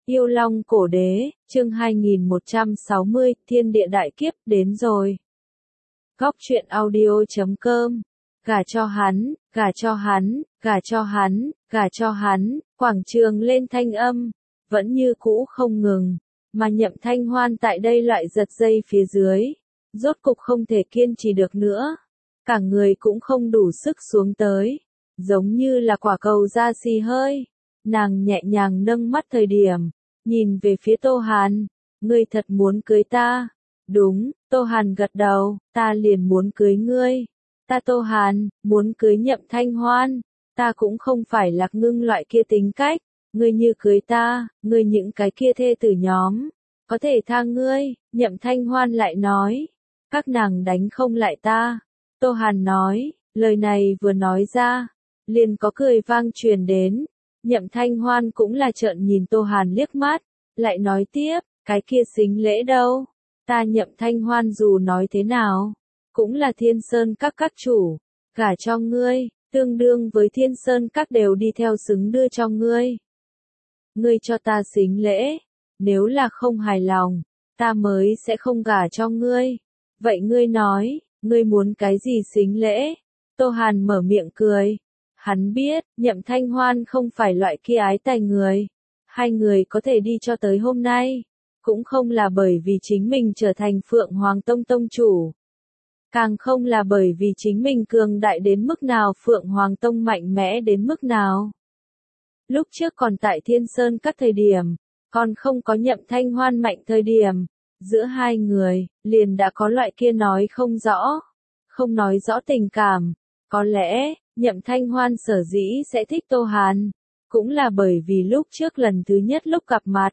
Yêu Long Cổ Đế, chương 2160, Thiên Địa Đại Kiếp đến rồi. Góc truyện audio.com. Gả cho hắn, gả cho hắn, gả cho hắn, gả cho hắn, quảng trường lên thanh âm, vẫn như cũ không ngừng, mà Nhậm Thanh Hoan tại đây loại giật dây phía dưới, rốt cục không thể kiên trì được nữa, cả người cũng không đủ sức xuống tới, giống như là quả cầu ra xì hơi. Nàng nhẹ nhàng nâng mắt thời điểm, nhìn về phía Tô Hàn, ngươi thật muốn cưới ta? Đúng, Tô Hàn gật đầu, ta liền muốn cưới ngươi. Ta Tô Hàn, muốn cưới Nhậm Thanh Hoan, ta cũng không phải Lạc Ngưng loại kia tính cách, ngươi như cưới ta, ngươi những cái kia thê tử nhóm, có thể tha ngươi. Nhậm Thanh Hoan lại nói, các nàng đánh không lại ta. Tô Hàn nói, lời này vừa nói ra, liền có cười vang truyền đến. Nhậm Thanh Hoan cũng là trợn nhìn Tô Hàn liếc mắt, lại nói tiếp, cái kia sính lễ đâu? Ta Nhậm Thanh Hoan dù nói thế nào, cũng là Thiên Sơn các chủ, gả cho ngươi, tương đương với Thiên Sơn các đều đi theo xứng đưa cho ngươi. Ngươi cho ta sính lễ, nếu là không hài lòng, ta mới sẽ không gả cho ngươi. Vậy ngươi nói, ngươi muốn cái gì sính lễ? Tô Hàn mở miệng cười. Hắn biết, Nhậm Thanh Hoan không phải loại kia ái tài người. Hai người có thể đi cho tới hôm nay, cũng không là bởi vì chính mình trở thành Phượng Hoàng Tông tông chủ. Càng không là bởi vì chính mình cường đại đến mức nào, Phượng Hoàng Tông mạnh mẽ đến mức nào. Lúc trước còn tại Thiên Sơn các thời điểm, còn không có Nhậm Thanh Hoan mạnh thời điểm, giữa hai người, liền đã có loại kia nói không rõ, không nói rõ tình cảm. Có lẽ, Nhậm Thanh Hoan sở dĩ sẽ thích Tô Hàn, cũng là bởi vì lúc trước lần thứ nhất lúc gặp mặt.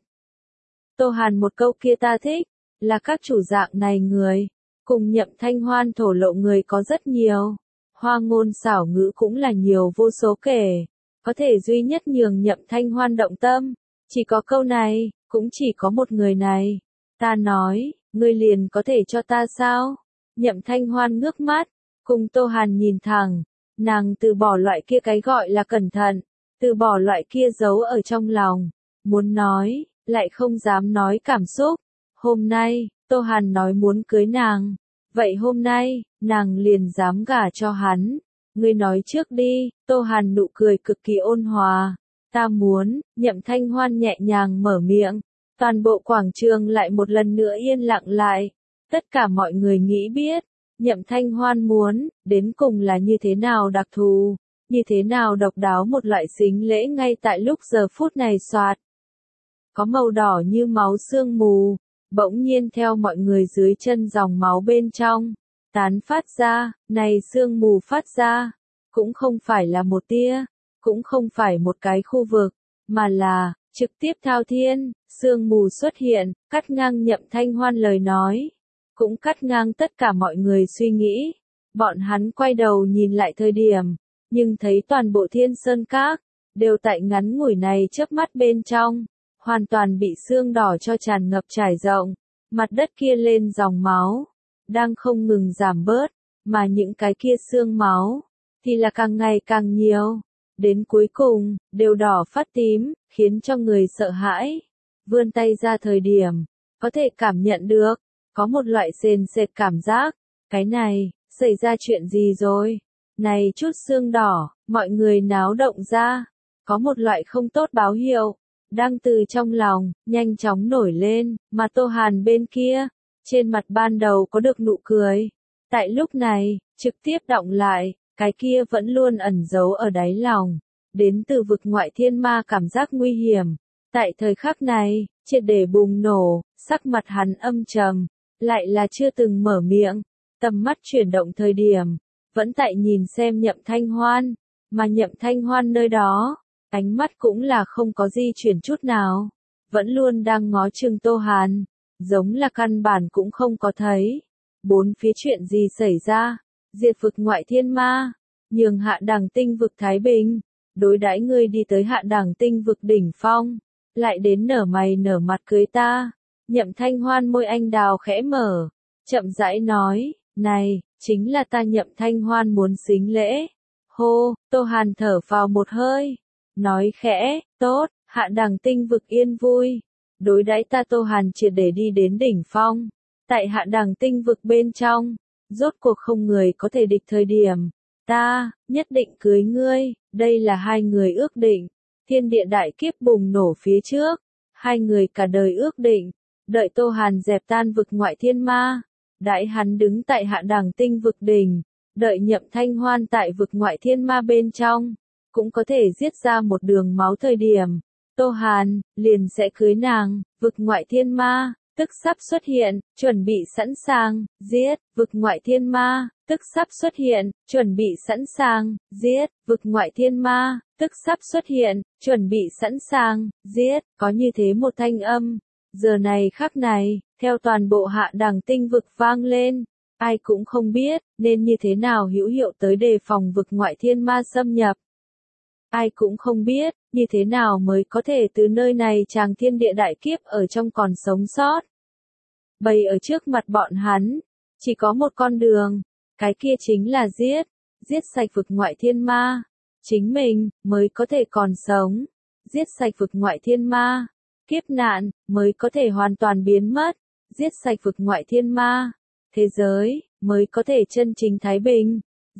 Tô Hàn một câu kia ta thích, là các chủ dạng này người, cùng Nhậm Thanh Hoan thổ lộ người có rất nhiều, hoa ngôn xảo ngữ cũng là nhiều vô số kể, có thể duy nhất nhường Nhậm Thanh Hoan động tâm, chỉ có câu này, cũng chỉ có một người này. Ta nói, ngươi liền có thể cho ta sao? Nhậm Thanh Hoan ngước mắt, cùng Tô Hàn nhìn thẳng. Nàng từ bỏ loại kia cái gọi là cẩn thận, từ bỏ loại kia giấu ở trong lòng, muốn nói, lại không dám nói cảm xúc. Hôm nay, Tô Hàn nói muốn cưới nàng, vậy hôm nay, nàng liền dám gả cho hắn. Ngươi nói trước đi. Tô Hàn nụ cười cực kỳ ôn hòa. Ta muốn. Nhậm Thanh Hoan nhẹ nhàng mở miệng, toàn bộ quảng trường lại một lần nữa yên lặng lại. Tất cả mọi người nghĩ biết, Nhậm Thanh Hoan muốn, đến cùng là như thế nào đặc thù, như thế nào độc đáo một loại sính lễ ngay tại lúc giờ phút này soạt. Có màu đỏ như máu sương mù, bỗng nhiên theo mọi người dưới chân dòng máu bên trong, tán phát ra, này sương mù phát ra, cũng không phải là một tia, cũng không phải một cái khu vực, mà là, trực tiếp thao thiên, sương mù xuất hiện, cắt ngang Nhậm Thanh Hoan lời nói. Cũng cắt ngang tất cả mọi người suy nghĩ. Bọn hắn quay đầu nhìn lại thời điểm, nhưng thấy toàn bộ Thiên Sơn Các, đều tại ngắn ngủi này chớp mắt bên trong, hoàn toàn bị sương đỏ cho tràn ngập trải rộng, mặt đất kia lên dòng máu, đang không ngừng giảm bớt, mà những cái kia sương máu, thì là càng ngày càng nhiều, đến cuối cùng, đều đỏ phát tím, khiến cho người sợ hãi. Vươn tay ra thời điểm, có thể cảm nhận được, có một loại sền sệt cảm giác, cái này, xảy ra chuyện gì rồi? Này chút sương đỏ, mọi người náo động ra, có một loại không tốt báo hiệu, đang từ trong lòng, nhanh chóng nổi lên, mà Tô Hàn bên kia, trên mặt ban đầu có được nụ cười. Tại lúc này, trực tiếp đọng lại, cái kia vẫn luôn ẩn giấu ở đáy lòng, đến từ vực ngoại thiên ma cảm giác nguy hiểm. Tại thời khắc này, triệt để bùng nổ, sắc mặt hắn âm trầm. Lại là chưa từng mở miệng, tầm mắt chuyển động thời điểm, vẫn tại nhìn xem Nhậm Thanh Hoan, mà Nhậm Thanh Hoan nơi đó, ánh mắt cũng là không có di chuyển chút nào, vẫn luôn đang ngó chừng Tô Hàn, giống là căn bản cũng không có thấy. Bốn phía chuyện gì xảy ra? Diệt vực ngoại thiên ma, nhường hạ đẳng tinh vực Thái Bình, đối đãi ngươi đi tới hạ đẳng tinh vực đỉnh phong, lại đến nở mày nở mặt cưới ta. Nhậm Thanh Hoan môi anh đào khẽ mở, chậm rãi nói, này, chính là ta Nhậm Thanh Hoan muốn sính lễ. Hô, Tô Hàn thở vào một hơi, nói khẽ, tốt, Hạ đẳng tinh vực yên vui. Đối đãi ta Tô Hàn triệt để đi đến đỉnh phong. Tại hạ đẳng tinh vực bên trong, rốt cuộc không người có thể địch thời điểm. Ta, nhất định cưới ngươi, đây là hai người ước định. Thiên địa đại kiếp bùng nổ phía trước. Hai người cả đời ước định. Đợi Tô Hàn dẹp tan vực ngoại thiên ma. Đãi hắn đứng tại hạ đẳng tinh vực đỉnh. Đợi Nhậm Thanh Hoan tại vực ngoại thiên ma bên trong. Cũng có thể giết ra một đường máu thời điểm. Tô Hàn, liền sẽ cưới nàng, vực ngoại thiên ma, tức sắp xuất hiện, chuẩn bị sẵn sàng, giết, vực ngoại thiên ma, tức sắp xuất hiện, chuẩn bị sẵn sàng, giết, vực ngoại thiên ma, tức sắp xuất hiện, chuẩn bị sẵn sàng, giết, có như thế một thanh âm, giờ này khắc này, theo toàn bộ hạ đẳng tinh vực vang lên, ai cũng không biết, nên như thế nào hữu hiệu tới đề phòng vực ngoại thiên ma xâm nhập. Ai cũng không biết, như thế nào mới có thể từ nơi này tràng thiên địa đại kiếp ở trong còn sống sót. Bày ở trước mặt bọn hắn, chỉ có một con đường, cái kia chính là giết sạch vực ngoại thiên ma. Chính mình, mới có thể còn sống, giết sạch vực ngoại thiên ma. Kiếp nạn, mới có thể hoàn toàn biến mất, giết sạch vực ngoại thiên ma. Thế giới, mới có thể chân chính thái bình.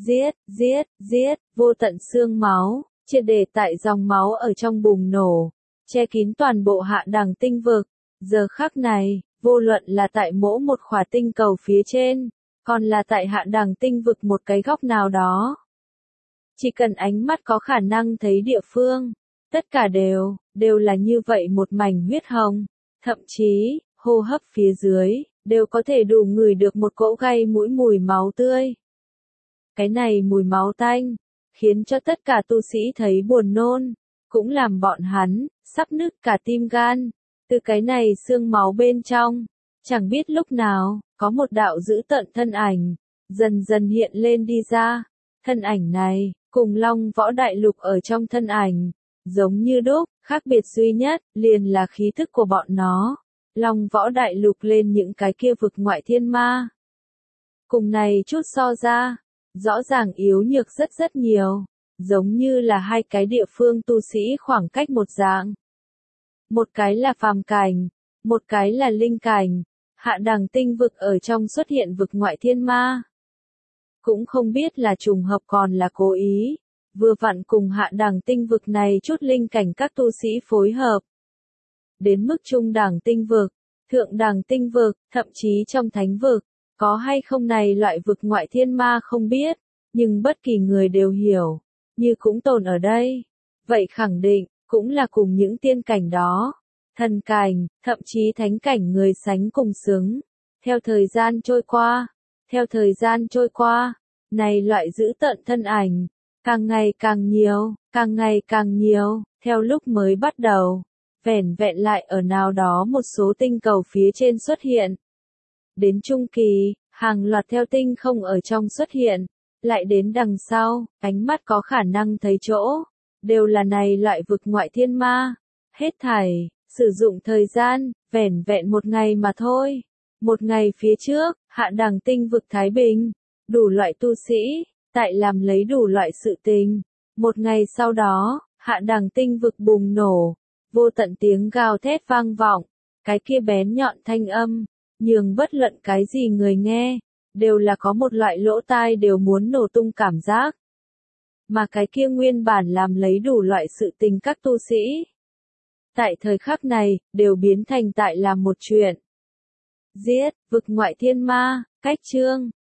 Giết, vô tận xương máu. Triệt để tại dòng máu ở trong bùng nổ, che kín toàn bộ hạ đẳng tinh vực. Giờ khắc này, vô luận là tại mỗi một khỏa tinh cầu phía trên, còn là tại hạ đẳng tinh vực một cái góc nào đó. Chỉ cần ánh mắt có khả năng thấy địa phương, tất cả đều là như vậy một mảnh huyết hồng. Thậm chí, hô hấp phía dưới, đều có thể đủ ngửi được một cỗ gây mũi mùi máu tươi. Cái này mùi máu tanh, khiến cho tất cả tu sĩ thấy buồn nôn, cũng làm bọn hắn, sắp nứt cả tim gan. Từ cái này xương máu bên trong, chẳng biết lúc nào, có một đạo dữ tợn thân ảnh, dần dần hiện lên đi ra. Thân ảnh này, cùng Long Võ Đại Lục ở trong thân ảnh, giống như đúc, khác biệt duy nhất, liền là khí thức của bọn nó. Long Võ Đại Lục lên những cái kia vực ngoại thiên ma. Cùng này chút so ra, rõ ràng yếu nhược rất nhiều, giống như là hai cái địa phương tu sĩ khoảng cách một dạng. Một cái là phàm cảnh, một cái là linh cảnh, hạ đẳng tinh vực ở trong xuất hiện vực ngoại thiên ma. Cũng không biết là trùng hợp còn là cố ý, vừa vặn cùng hạ đẳng tinh vực này chút linh cảnh các tu sĩ phối hợp. Đến mức trung đẳng tinh vực, thượng đẳng tinh vực, thậm chí trong thánh vực. Có hay không này loại vực ngoại thiên ma không biết, nhưng bất kỳ người đều hiểu, như cũng tồn ở đây. Vậy khẳng định, cũng là cùng những tiên cảnh đó, thần cảnh, thậm chí thánh cảnh người sánh cùng xứng. Theo thời gian trôi qua, này loại giữ tận thân ảnh, càng ngày càng nhiều, theo lúc mới bắt đầu, vẻn vẹn lại ở nào đó một số tinh cầu phía trên xuất hiện. Đến trung kỳ, hàng loạt theo tinh không ở trong xuất hiện, lại đến đằng sau, ánh mắt có khả năng thấy chỗ, đều là này loại vực ngoại thiên ma. Hết thảy, sử dụng thời gian, vẻn vẹn một ngày mà thôi. Một ngày phía trước, hạ đẳng tinh vực Thái Bình, đủ loại tu sĩ, tại làm lấy đủ loại sự tình. Một ngày sau đó, hạ đẳng tinh vực bùng nổ, vô tận tiếng gào thét vang vọng, cái kia bén nhọn thanh âm. Nhưng bất luận cái gì người nghe, đều là có một loại lỗ tai đều muốn nổ tung cảm giác. Mà cái kia nguyên bản làm lấy đủ loại sự tình các tu sĩ. Tại thời khắc này, đều biến thành tại làm một chuyện. Giết, vực ngoại thiên ma, cách chương.